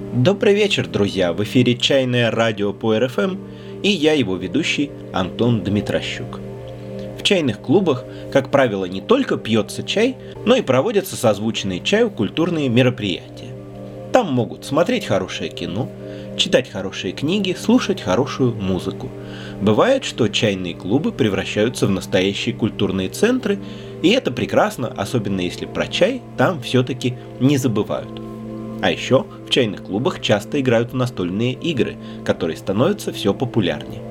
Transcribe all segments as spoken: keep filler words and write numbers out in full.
Добрый вечер, друзья! В эфире «Чайное радио» по эр эф эм, и я, его ведущий, Антон Дмитрощук. В чайных клубах, как правило, не только пьется чай, но и проводятся созвучные чаю культурные мероприятия. Там могут смотреть хорошее кино, читать хорошие книги, слушать хорошую музыку. Бывает, что чайные клубы превращаются в настоящие культурные центры, и это прекрасно, особенно если про чай там все-таки не забывают. А еще в чайных клубах часто играют в настольные игры, которые становятся все популярнее.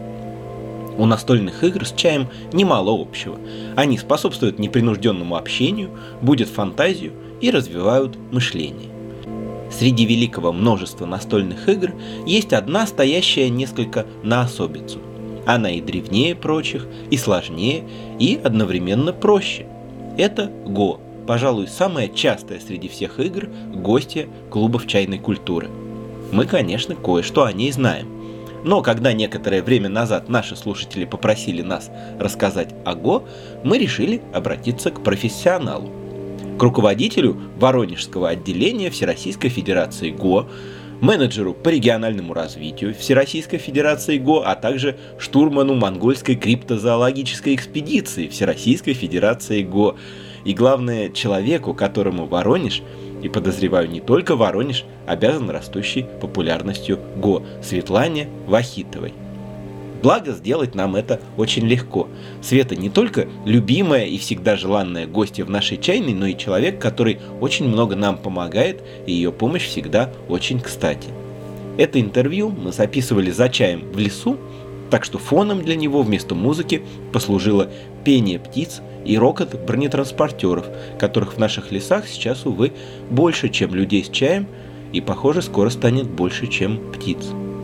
У настольных игр с чаем немало общего. Они способствуют непринужденному общению, будят фантазию и развивают мышление. Среди великого множества настольных игр есть одна, стоящая несколько на особицу. Она и древнее прочих, и сложнее, и одновременно проще. Это Го. Пожалуй, самая частая среди всех игр гостья клубов чайной культуры. Мы, конечно, кое-что о ней знаем. Но когда некоторое время назад наши слушатели попросили нас рассказать о Го, мы решили обратиться к профессионалу. К руководителю Воронежского отделения Всероссийской Федерации Го, менеджеру по региональному развитию Всероссийской Федерации Го, а также штурману монгольской криптозоологической экспедиции Всероссийской Федерации Го. И главное, человеку, которому Воронеж, и подозреваю не только Воронеж, обязан растущей популярностью Го, Светлане Вахитовой. Благо, сделать нам это очень легко. Света не только любимая и всегда желанная гостья в нашей чайной, но и человек, который очень много нам помогает, и ее помощь всегда очень кстати. Это интервью мы записывали за чаем в лесу, так что фоном для него вместо музыки послужило пение птиц и рокот бронетранспортеров, которых в наших лесах сейчас, увы, больше, чем людей с чаем, и, похоже, скоро станет больше, чем птиц.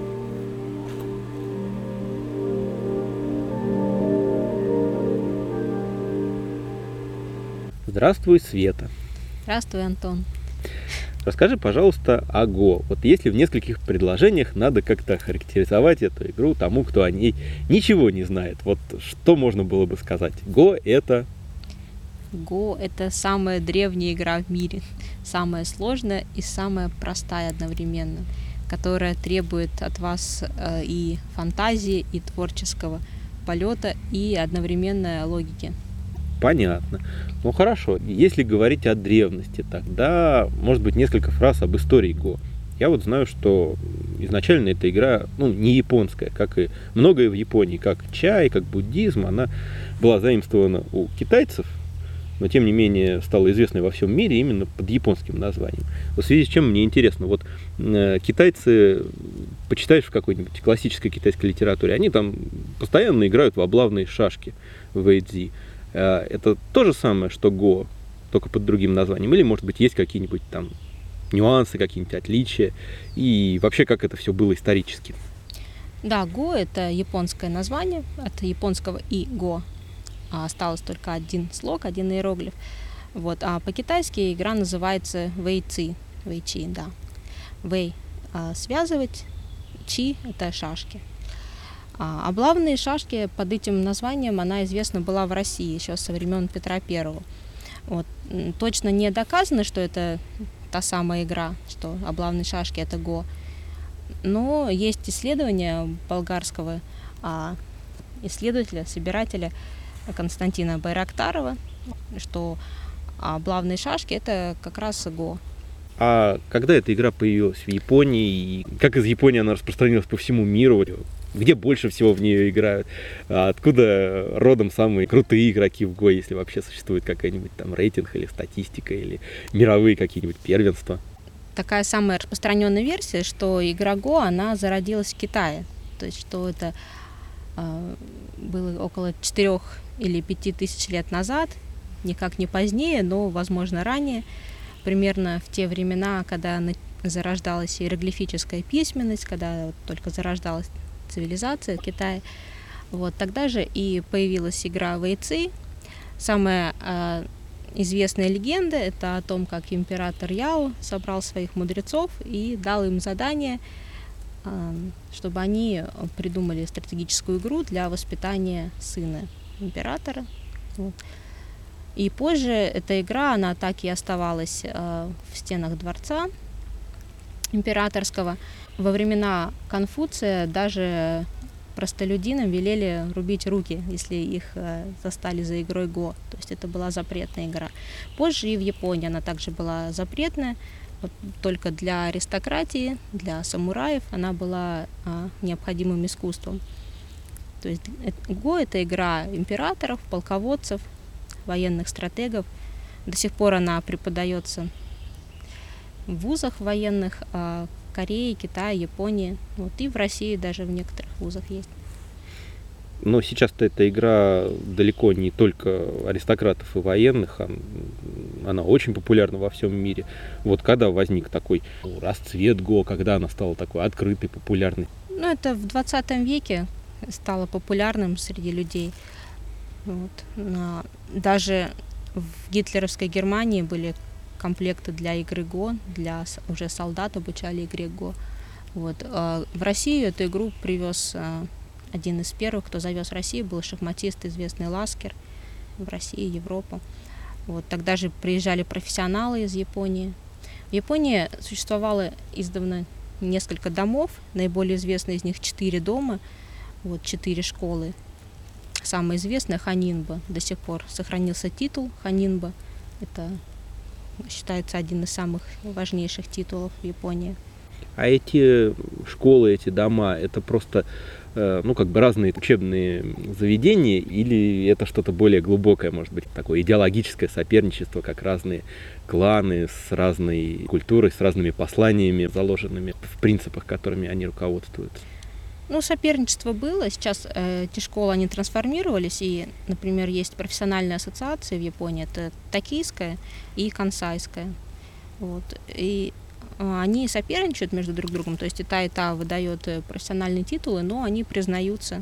Здравствуй, Света. Здравствуй, Антон. Расскажи, пожалуйста, о Го. Вот если в нескольких предложениях надо как-то охарактеризовать эту игру тому, кто о ней ничего не знает, вот что можно было бы сказать? Го — это... Го — это самая древняя игра в мире, самая сложная и самая простая одновременно, которая требует от вас э, и фантазии, и творческого полета, и одновременно логики. Понятно. Ну хорошо, если говорить о древности, тогда, может быть, несколько фраз об истории Го. Я вот знаю, что изначально эта игра, ну, не японская, как и многое в Японии, как чай, как буддизм, она была заимствована у китайцев, но тем не менее стала известной во всем мире именно под японским названием. В связи с чем мне интересно, вот э, китайцы, почитаешь в какой-нибудь классической китайской литературе, они там постоянно играют в облавные шашки, в вэйцзи. Это то же самое, что Го, только под другим названием? Или, может быть, есть какие-нибудь там нюансы, какие-нибудь отличия? И вообще, как это все было исторически? Да, Го — это японское название, от японского и Го. Осталось только один слог, один иероглиф. Вот. А по-китайски игра называется вэйцзи, вэйчи, да. Вэй — связывать, чи — это шашки. А облавные шашки, под этим названием она известна была в России еще со времен Петра Первого. Вот. Точно не доказано, что это та самая игра, что облавные шашки — это Го. Но есть исследования болгарского а, исследователя, собирателя Константина Байрактарова, что облавные шашки — это как раз Го. А когда эта игра появилась в Японии, и как из Японии она распространилась по всему миру? Где больше всего в нее играют? А откуда родом самые крутые игроки в Го, если вообще существует какая-нибудь там рейтинг или статистика, или мировые какие-нибудь первенства? Такая самая распространенная версия, что игра Го, она зародилась в Китае. То есть, что это э, было около четырех или пяти тысяч лет назад, никак не позднее, но, возможно, ранее, примерно в те времена, когда зарождалась иероглифическая письменность, когда только зарождалась цивилизация Китая. Вот тогда же и появилась игра вэйцзи. Самая э, известная легенда — это о том, как император Яо собрал своих мудрецов и дал им задание, э, чтобы они придумали стратегическую игру для воспитания сына императора. Вот. И позже эта игра, она так и оставалась э, в стенах дворца. императорского. Во времена Конфуция даже простолюдинам велели рубить руки, если их э, застали за игрой го. То есть это была запретная игра. Позже и в Японии она также была запретная, вот только для аристократии, для самураев она была э, необходимым искусством. То есть го — это игра императоров, полководцев, военных стратегов. До сих пор она преподается в вузах военных э, Кореи, Китая, Японии, вот, и в России даже в некоторых вузах есть. Но сейчас-то эта игра далеко не только аристократов и военных, она очень популярна во всем мире. Вот когда возник такой расцвет го, когда она стала такой открытой, популярной? Ну, это в двадцатом веке стало популярным среди людей. Вот. Даже в гитлеровской Германии были комплекты для игры го, для уже солдат обучали игре го. Вот. В Россию эту игру привез один из первых, кто завез в Россию, был шахматист, известный Ласкер, в России, Европу. Вот. Тогда же приезжали профессионалы из Японии. В Японии существовало издавна несколько домов, наиболее известные из них четыре дома, вот, четыре школы. Самая известная — Ханинба. До сих пор сохранился титул Ханинба. Это считается один из самых важнейших титулов в Японии. А эти школы, эти дома, это просто, ну, как бы разные учебные заведения, или это что-то более глубокое, может быть, такое идеологическое соперничество, как разные кланы с разной культурой, с разными посланиями, заложенными в принципах, которыми они руководствуются? Ну, соперничество было. Сейчас э, эти школы, они трансформировались, и, например, есть профессиональные ассоциации в Японии, это токийская и кансайская. Вот. И э, они соперничают между друг другом, то есть и та, и та выдает профессиональные титулы, но они признаются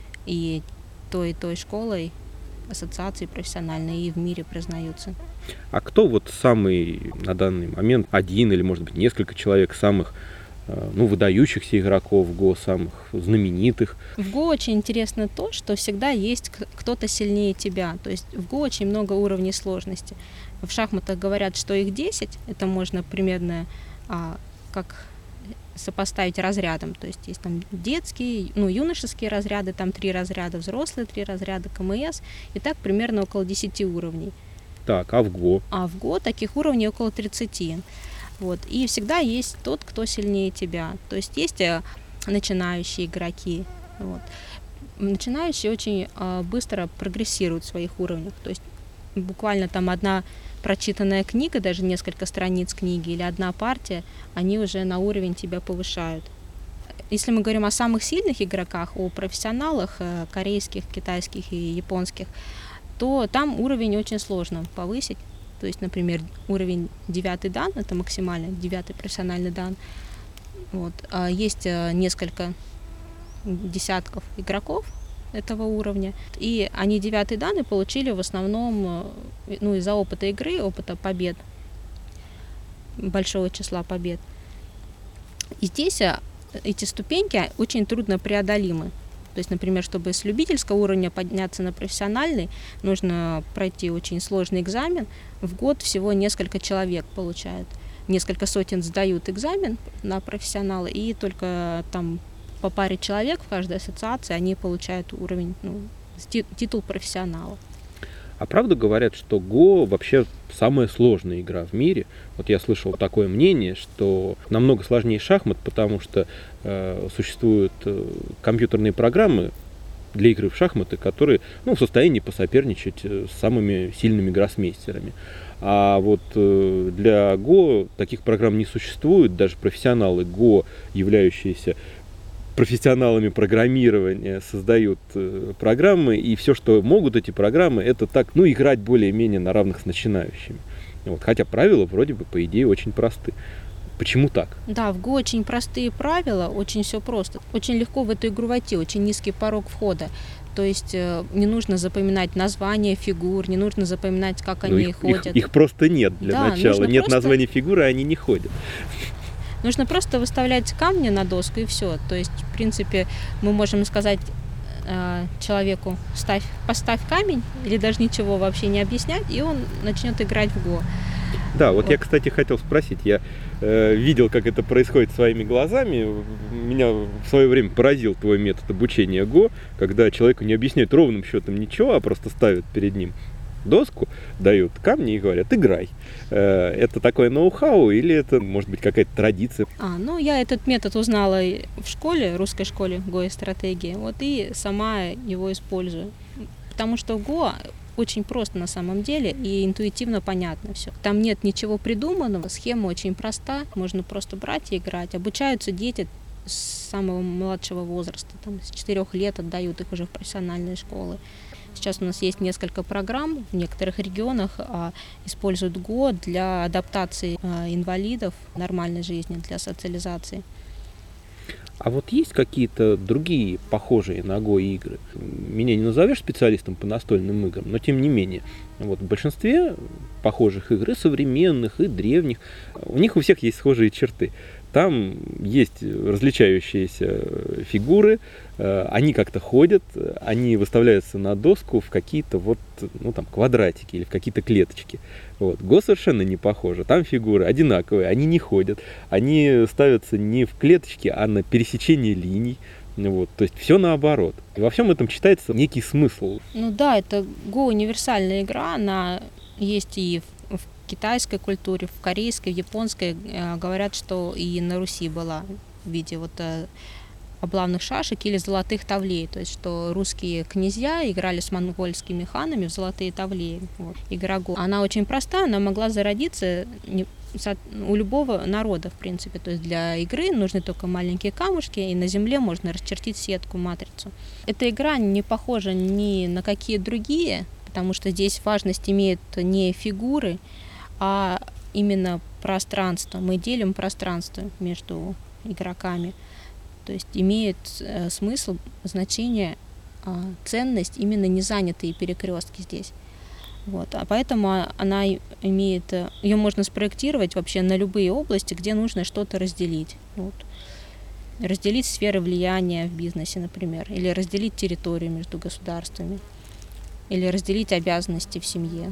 и той, и той школой, ассоциации профессиональные, и в мире признаются. А кто вот самый на данный момент, один или, может быть, несколько человек самых, ну, выдающихся игроков го, самых знаменитых? В го очень интересно то, что всегда есть кто-то сильнее тебя. То есть в го очень много уровней сложности. В шахматах говорят, что их десять. Это можно примерно а, как сопоставить разрядом. То есть есть там детские, ну, юношеские разряды, там три разряда, взрослые три разряда, КМС. И так примерно около десяти уровней. Так, а в го? А в го таких уровней около тридцати. Вот. И всегда есть тот, кто сильнее тебя. То есть есть начинающие игроки. Вот. Начинающие очень э, быстро прогрессируют в своих уровнях. То есть буквально там одна прочитанная книга, даже несколько страниц книги или одна партия, они уже на уровень тебя повышают. Если мы говорим о самых сильных игроках, о профессионалах э, корейских, китайских и японских, то там уровень очень сложно повысить. То есть, например, уровень девятый дан, это максимальный, девятый профессиональный дан. Вот. А есть несколько десятков игроков этого уровня. И они девятый дан и получили в основном, ну, из-за опыта игры, опыта побед, большого числа побед. И здесь эти ступеньки очень трудно преодолимы. То есть, например, чтобы с любительского уровня подняться на профессиональный, нужно пройти очень сложный экзамен. В год всего несколько человек получают. Несколько сотен сдают экзамен на профессионала, и только там по паре человек в каждой ассоциации они получают уровень, ну, титул профессионала. А правда говорят, что го вообще самая сложная игра в мире? Вот я слышал такое мнение, что намного сложнее шахмат, потому что э, существуют э, компьютерные программы для игры в шахматы, которые, ну, в состоянии посоперничать с самыми сильными гроссмейстерами. А вот э, для го таких программ не существует. Даже профессионалы го, являющиеся профессионалами программирования, создают э, программы, и все, что могут эти программы, это так, ну, играть более-менее на равных с начинающими. Вот. Хотя правила вроде бы, по идее, очень просты. Почему так? Да, в го очень простые правила, очень все просто. Очень легко в эту игру войти, очень низкий порог входа. То есть э, не нужно запоминать названия фигур, не нужно запоминать, как ну, они их, ходят. Их, их просто нет для да, начала. Нет просто... названий фигуры, они не ходят. Нужно просто выставлять камни на доску, и все. То есть, в принципе, мы можем сказать э, человеку: ставь, поставь камень, или даже ничего вообще не объяснять, и он начнет играть в го. Да, вот, Вот. я, кстати, хотел спросить. Я э, видел, как это происходит своими глазами. Меня в свое время поразил твой метод обучения Го, когда человеку не объясняют ровным счетом ничего, а просто ставят перед ним доску, дают камни и говорят: играй. Э, это такое ноу-хау или это, может быть, какая-то традиция? А, ну, я этот метод узнала и в школе, русской школе Го и стратегии, вот, и сама его использую. Потому что в Го очень просто на самом деле и интуитивно понятно все. Там нет ничего придуманного, схема очень проста, можно просто брать и играть. Обучаются дети с самого младшего возраста, там, с четырех лет отдают их уже в профессиональные школы. Сейчас у нас есть несколько программ в некоторых регионах, а, используют Го для адаптации а, инвалидов в нормальной жизни, для социализации. А вот есть какие-то другие похожие на Го игры? Меня не назовешь специалистом по настольным играм, но тем не менее. Вот в большинстве похожих игр, и современных, и древних, у них у всех есть схожие черты. Там есть различающиеся фигуры, они как-то ходят, они выставляются на доску в какие-то вот, ну, там, квадратики или в какие-то клеточки. Вот. Го совершенно не похоже. Там фигуры одинаковые, они не ходят, они ставятся не в клеточки, а на пересечении линий. Вот. То есть все наоборот. И во всем этом читается некий смысл. Ну да, это Го универсальная игра, она есть и в, в китайской культуре, в корейской, в японской. Э, говорят, что и на Руси была в виде вот э, облавных шашек или золотых тавлей. То есть, что русские князья играли с монгольскими ханами в золотые тавлеи. Вот. Игра Го. Она очень простая, она могла зародиться не, у любого народа, в принципе. То есть для игры нужны только маленькие камушки, и на земле можно расчертить сетку, матрицу. Эта игра не похожа ни на какие другие, потому что здесь важность имеют не фигуры, а именно пространство. Мы делим пространство между игроками. То есть имеет э, смысл, значение, э, ценность именно незанятые перекрестки здесь. Вот. А поэтому она имеет, ее можно спроектировать вообще на любые области, где нужно что-то разделить. Вот. Разделить сферы влияния в бизнесе, например, или разделить территорию между государствами, или разделить обязанности в семье.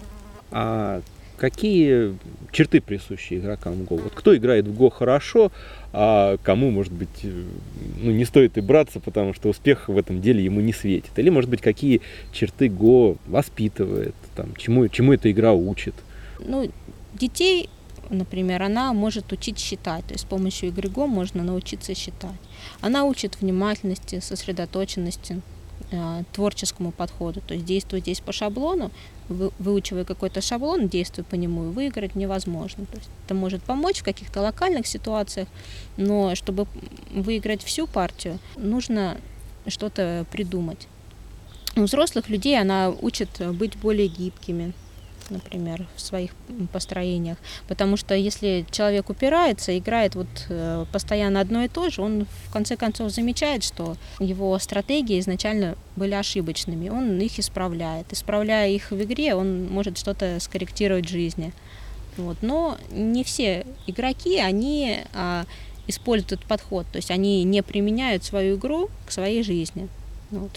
А какие черты присущи игрокам в Го? Вот кто играет в Го хорошо, а кому, может быть, ну, не стоит и браться, потому что успех в этом деле ему не светит? Или, может быть, какие черты Го воспитывает, там, чему, чему эта игра учит? Ну, детей, например, она может учить считать. То есть с помощью игры Го можно научиться считать. Она учит внимательности, сосредоточенности, творческому подходу, то есть действуя здесь по шаблону, вы, выучивая какой-то шаблон, действуя по нему, и выиграть невозможно. То есть это может помочь в каких-то локальных ситуациях, но чтобы выиграть всю партию, нужно что-то придумать. У взрослых людей она учит быть более гибкими, например, в своих построениях. Потому что если человек упирается, играет вот э, постоянно одно и то же, он в конце концов замечает, что его стратегии изначально были ошибочными. Он их исправляет. Исправляя их в игре, он может что-то скорректировать в жизни. Вот. Но не все игроки, они а, используют этот подход. То есть они не применяют свою игру к своей жизни. Вот.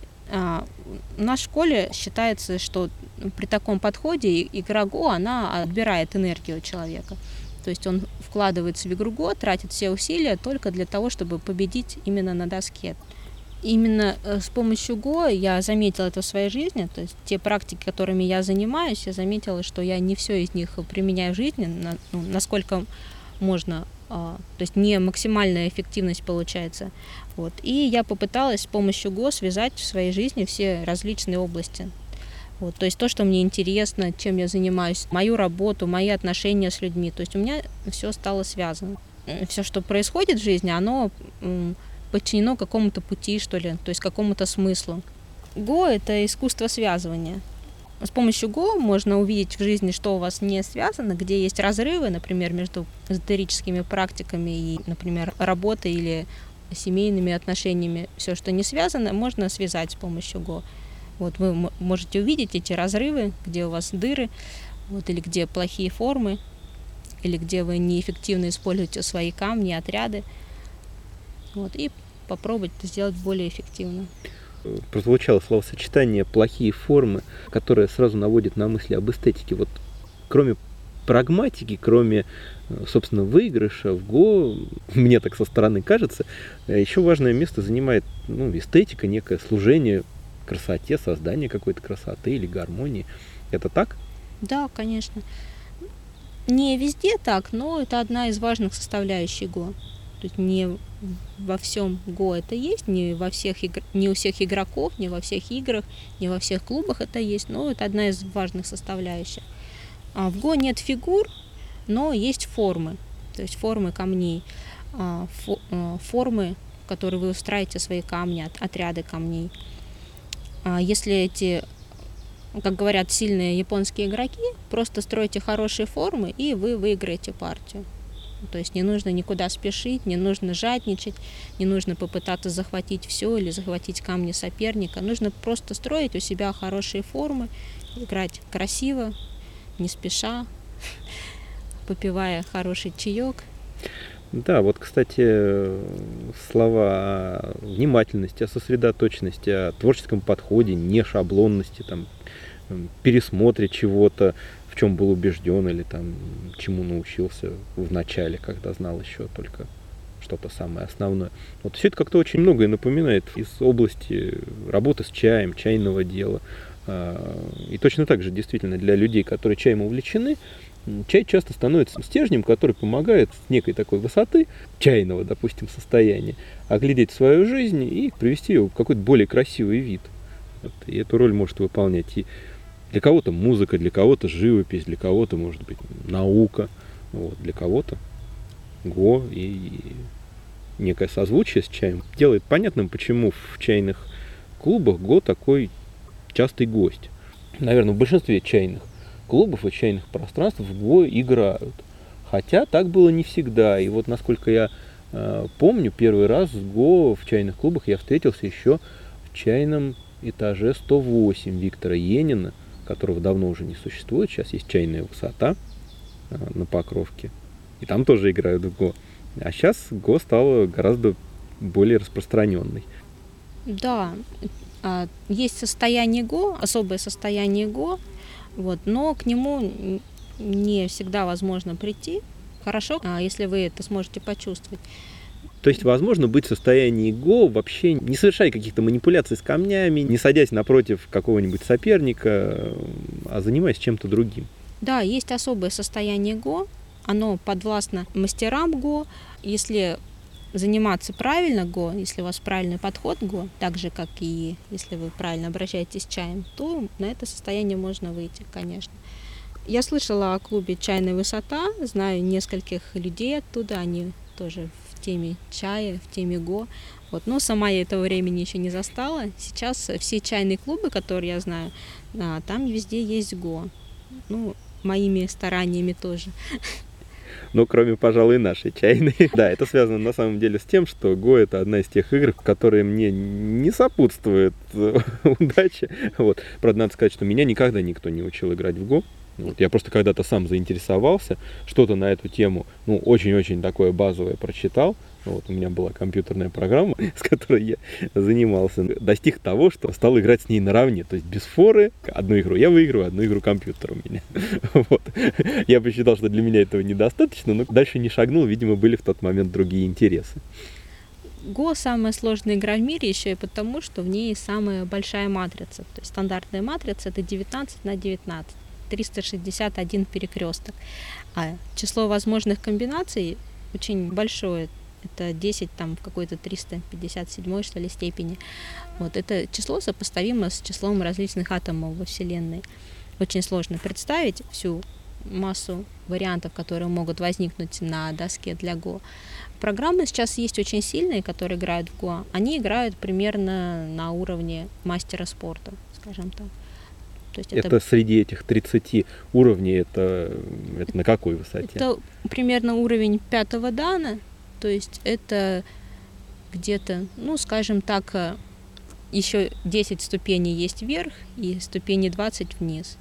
А, в нашей школе считается, что при таком подходе игра Го, она отбирает энергию человека. То есть он вкладывается в игру Го, тратит все усилия только для того, чтобы победить именно на доске. Именно с помощью Го я заметила это в своей жизни. То есть те практики, которыми я занимаюсь, я заметила, что я не все из них применяю в жизни, на, ну, насколько можно. То есть не максимальная эффективность получается. Вот. И я попыталась с помощью Го связать в своей жизни все различные области. Вот. То есть то, что мне интересно, чем я занимаюсь, мою работу, мои отношения с людьми. То есть у меня все стало связано. Все, что происходит в жизни, оно подчинено какому-то пути, что ли, то есть какому-то смыслу. Го — это искусство связывания. С помощью Го можно увидеть в жизни, что у вас не связано, где есть разрывы, например, между эзотерическими практиками и, например, работой или семейными отношениями. Все, что не связано, можно связать с помощью Го. Вот вы можете увидеть эти разрывы, где у вас дыры, вот, или где плохие формы, или где вы неэффективно используете свои камни, отряды. Вот, и попробовать это сделать более эффективно. Прозвучало словосочетание «плохие формы», которое сразу наводит на мысли об эстетике. Вот кроме прагматики, кроме, собственно, выигрыша в Го, мне так со стороны кажется, еще важное место занимает, ну, эстетика, некое служение красоте, создание какой-то красоты или гармонии. Это так? Да, конечно. Не везде так, но это одна из важных составляющих Го. То есть не во всем Го это есть, не, во всех игр... не у всех игроков, не во всех играх, не во всех клубах это есть, но это одна из важных составляющих. А в Го нет фигур, но есть формы, то есть формы камней, фо... формы, в которые вы устраиваете свои камни, отряды камней. Если эти, как говорят сильные японские игроки, просто стройте хорошие формы, и вы выиграете партию. То есть не нужно никуда спешить, не нужно жадничать, не нужно попытаться захватить все или захватить камни соперника. Нужно просто строить у себя хорошие формы, играть красиво, не спеша, попивая хороший чаек. Да, вот, кстати, слова о внимательности, о сосредоточенности, о творческом подходе, не шаблонности, там, пересмотре чего-то, в чем был убежден или там, чему научился в начале, когда знал еще только что-то самое основное. Вот все это как-то очень многое напоминает из области работы с чаем, чайного дела. И точно так же, действительно, для людей, которые чаем увлечены, чай часто становится стержнем, который помогает с некой такой высоты, чайного, допустим, состояния, оглядеть свою жизнь и привести ее в какой-то более красивый вид. Вот. И эту роль может выполнять и для кого-то музыка, для кого-то живопись, для кого-то, может быть, наука, вот. Для кого-то Го и некое созвучие с чаем делает понятным, почему в чайных клубах Го такой частый гость. Наверное, в большинстве чайных клубов и чайных пространств в Го играют. Хотя так было не всегда. И вот, насколько я э, помню, первый раз с Го в чайных клубах я встретился еще в чайном этаже сто восемь Виктора Енина, которого давно уже не существует. Сейчас есть чайная высота э, на Покровке. И там тоже играют в Го. А сейчас Го стала гораздо более распространенной. Да, есть состояние Го, особое состояние Го, вот, но к нему не всегда возможно прийти. Хорошо, если вы это сможете почувствовать. То есть возможно быть в состоянии Го, вообще не совершая каких-то манипуляций с камнями, не садясь напротив какого-нибудь соперника, а занимаясь чем-то другим. Да, есть особое состояние Го, оно подвластно мастерам Го. Если заниматься правильно Го, если у вас правильный подход Го, так же, как и если вы правильно обращаетесь с чаем, то на это состояние можно выйти, конечно. Я слышала о клубе «Чайная высота», знаю нескольких людей оттуда, они тоже в теме чая, в теме Го. Вот. Но сама я этого времени еще не застала. Сейчас все чайные клубы, которые я знаю, да, там везде есть Го. Ну, моими стараниями тоже. Ну, кроме, пожалуй, нашей чайной. Да, это связано на самом деле с тем, что Го — это одна из тех игр, которые мне не сопутствует удаче. Вот. Правда, надо сказать, что меня никогда никто не учил играть в Го. Вот. Я просто когда-то сам заинтересовался, что-то на эту тему, ну, очень-очень такое базовое прочитал. Вот, у меня была компьютерная программа, с которой я занимался. Достиг того, что стал играть с ней наравне. То есть без форы. Одну игру я выигрываю, одну игру компьютер у меня. Вот. Я посчитал, что для меня этого недостаточно, но дальше не шагнул. Видимо, были в тот момент другие интересы. Го самая сложная игра в мире еще и потому, что в ней самая большая матрица. То есть стандартная матрица — это девятнадцать на девятнадцать. триста шестьдесят один перекресток. А число возможных комбинаций очень большое. Это десять там в какой-то триста пятьдесят седьмой, что ли, степени. Вот это число сопоставимо с числом различных атомов во Вселенной. Очень сложно представить всю массу вариантов, которые могут возникнуть на доске для Го. Программы сейчас есть очень сильные, которые играют в Го. Они играют примерно на уровне мастера спорта, скажем так. То есть это, это среди этих тридцати уровней, это, это на какой высоте? Это примерно уровень пятого дана. То есть это где-то, ну, скажем так, еще десять ступеней есть вверх и ступени двадцать вниз.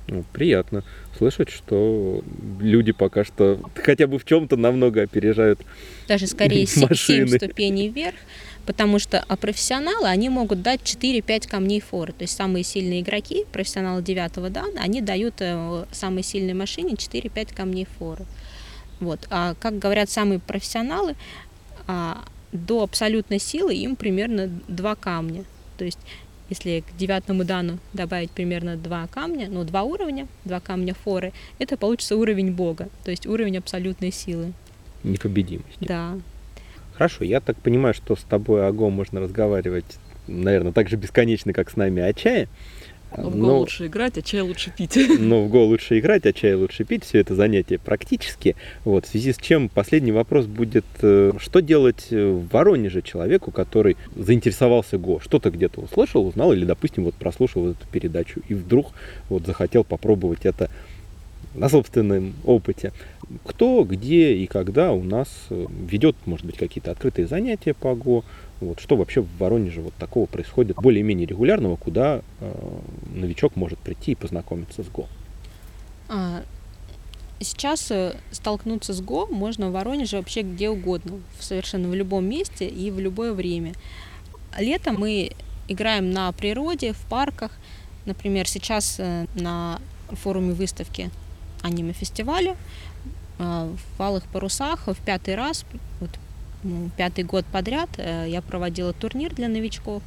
Ну, приятно слышать, что люди пока что хотя бы в чем-то намного опережают Даже скорее семь машины. ступеней вверх, потому что а профессионалы, они могут дать четыре-пять камней форы. То есть самые сильные игроки, профессионалы девятого дана, они дают э, самой сильной машине четыре-пять камней форы. Вот. А как говорят самые профессионалы, а, до абсолютной силы им примерно два камня. То есть если к девятому дану добавить примерно два камня, ну, два уровня, два камня форы, это получится уровень бога, то есть уровень абсолютной силы. Непобедимости. Да. Хорошо, я так понимаю, что с тобой о Го можно разговаривать, наверное, так же бесконечно, как с нами о чае. В Го лучше играть, а чай лучше пить. Но в Го лучше играть, а чай лучше пить. Все это занятие практически. Вот, в связи с чем последний вопрос будет, что делать в Воронеже человеку, который заинтересовался Го? Что-то где-то услышал, узнал или, допустим, вот прослушал вот эту передачу и вдруг вот захотел попробовать это на собственном опыте. Кто, где и когда у нас ведет, может быть, какие-то открытые занятия по Го? Вот, что вообще в Воронеже вот такого происходит более-менее регулярного, куда э, новичок может прийти и познакомиться с Го? А, сейчас столкнуться с Го можно в Воронеже вообще где угодно, совершенно в любом месте и в любое время. Летом мы играем на природе, в парках. Например, сейчас на форуме выставки аниме-фестиваля в Алых парусах в пятый раз, вот, пятый год подряд я проводила турнир для новичков.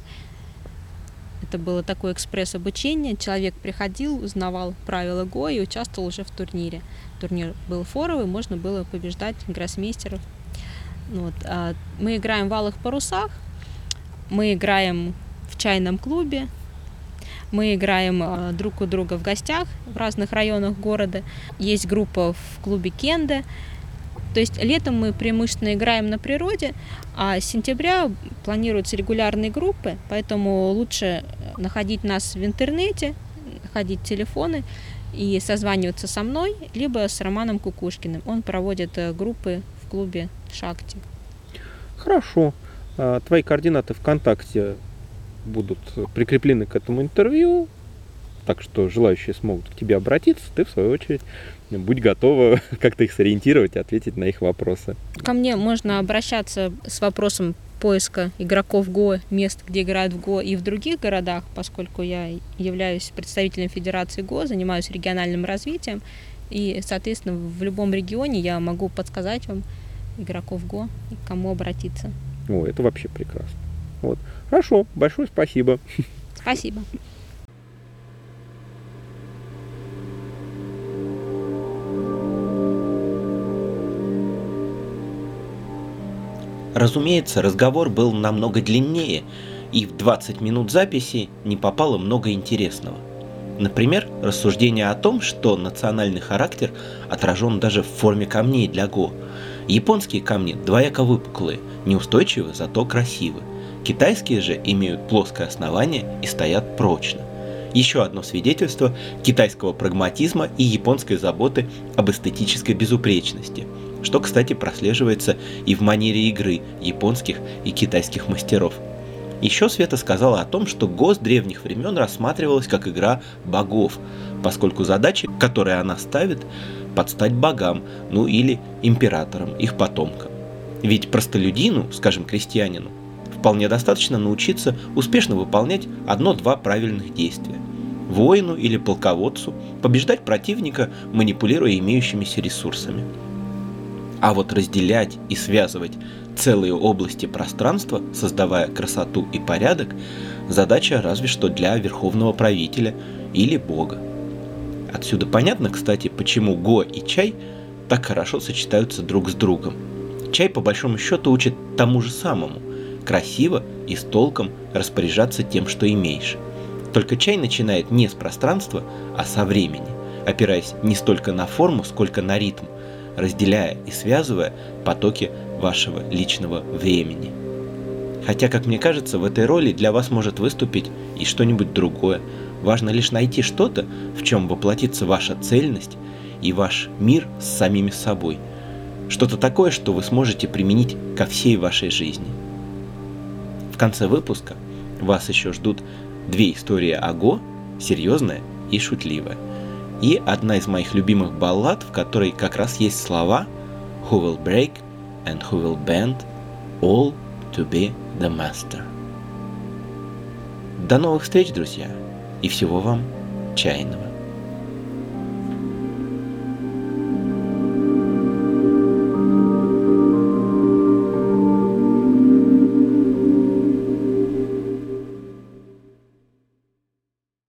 Это было такое экспресс-обучение. Человек приходил, узнавал правила Го и участвовал уже в турнире. Турнир был форовый, можно было побеждать гроссмейстеров. Вот. Мы играем в Алых парусах, мы играем в чайном клубе, мы играем друг у друга в гостях в разных районах города. Есть группа в клубе Кенде. То есть летом мы преимущественно играем на природе, а с сентября планируются регулярные группы, поэтому лучше находить нас в интернете, находить телефоны и созваниваться со мной, либо с Романом Кукушкиным. Он проводит группы в клубе Шакти. Хорошо. Твои координаты ВКонтакте будут прикреплены к этому интервью, так что желающие смогут к тебе обратиться, ты в свою очередь будь готова как-то их сориентировать и ответить на их вопросы. Ко мне можно обращаться с вопросом поиска игроков Го, мест, где играют в Го и в других городах, поскольку я являюсь представителем Федерации Го, занимаюсь региональным развитием, и, соответственно, в любом регионе я могу подсказать вам игроков Го и к кому обратиться. О, это вообще прекрасно. Вот. Хорошо, большое спасибо. Спасибо. Разумеется, разговор был намного длиннее, и в двадцать минут записи не попало много интересного. Например, рассуждение о том, что национальный характер отражен даже в форме камней для Го. Японские камни двояко выпуклые, неустойчивы, зато красивы. Китайские же имеют плоское основание и стоят прочно. Еще одно свидетельство китайского прагматизма и японской заботы об эстетической безупречности, что, кстати, прослеживается и в манере игры японских и китайских мастеров. Еще Света сказала о том, что Го с древних времен рассматривалась как игра богов, поскольку задачи, которые она ставит, подстать богам, ну или императорам, их потомкам. Ведь простолюдину, скажем, крестьянину, вполне достаточно научиться успешно выполнять одно-два правильных действия. Воину или полководцу побеждать противника, манипулируя имеющимися ресурсами. А вот разделять и связывать целые области пространства, создавая красоту и порядок, задача разве что для верховного правителя или бога. Отсюда понятно, кстати, почему Го и чай так хорошо сочетаются друг с другом. Чай, по большому счету, учит тому же самому – красиво и с толком распоряжаться тем, что имеешь. Только чай начинает не с пространства, а со времени, опираясь не столько на форму, сколько на ритм, разделяя и связывая потоки вашего личного времени. Хотя, как мне кажется, в этой роли для вас может выступить и что-нибудь другое. Важно лишь найти что-то, в чем воплотится ваша цельность и ваш мир с самими собой. Что-то такое, что вы сможете применить ко всей вашей жизни. В конце выпуска вас еще ждут две истории о Го, серьезная и шутливая. и одна из моих любимых баллад, в которой как раз есть слова «Who will break and who will bend, all to be the master». До новых встреч, друзья, и всего вам чайного.